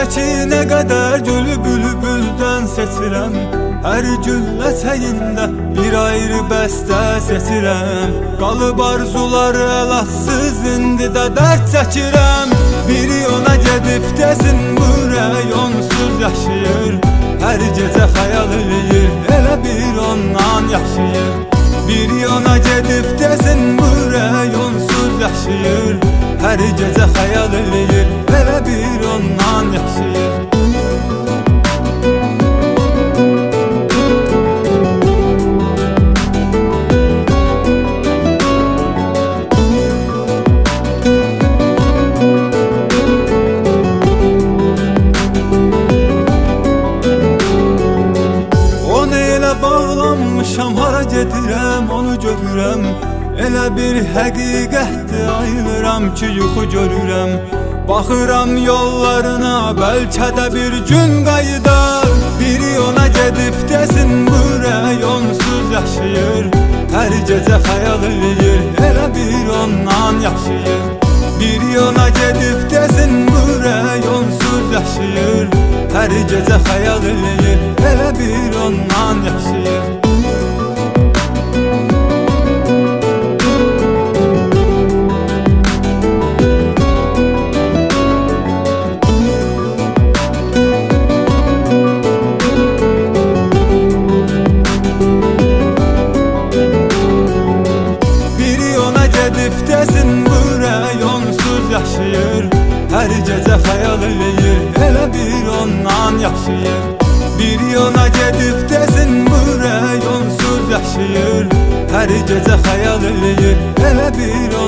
ki nə qədər gülü bülbüldən seçirəm. Hər güllə çəyində bir ayrı bəstə seçirəm. Qalıb arzular əlatsız, indi də dərd çəkirəm. Biri ona gedib desin, bu ürək onsuz yaşayır. Hər gecə xəyal eləyir, elə bir ondan yaşayır. Biri ona gedib desin, bu ürək onsuz yaşayır. Hər gecə xəyal eləyir, elə bir ondan yaşayır. Bağlanmışam, hara gedirəm, onu görürəm. Elə bir həqiqətdir, ayılıram ki, yuxu görürəm. Baxıram yollarına, bəlkə də bir gün qayıdar. Biri ona gedib desin, bu ürək onsuz yaşayır. Hər gecə xəyal eləyir, elə bir ondan yaşayır. Biri ona gedib desin, bu ürək onsuz yaşayır. Hər gecə xəyal eləyir, elə bir ondan yaşayır. Biri ona gedib desin, bu ürək onsuz yaşayır. Hər gecə xəyal eləyir, elə bir ondan yaşayır. Biri ona gedib desin, bu ürək onsuz yaşayır. Hər gecə xəyal eləyir, elə bir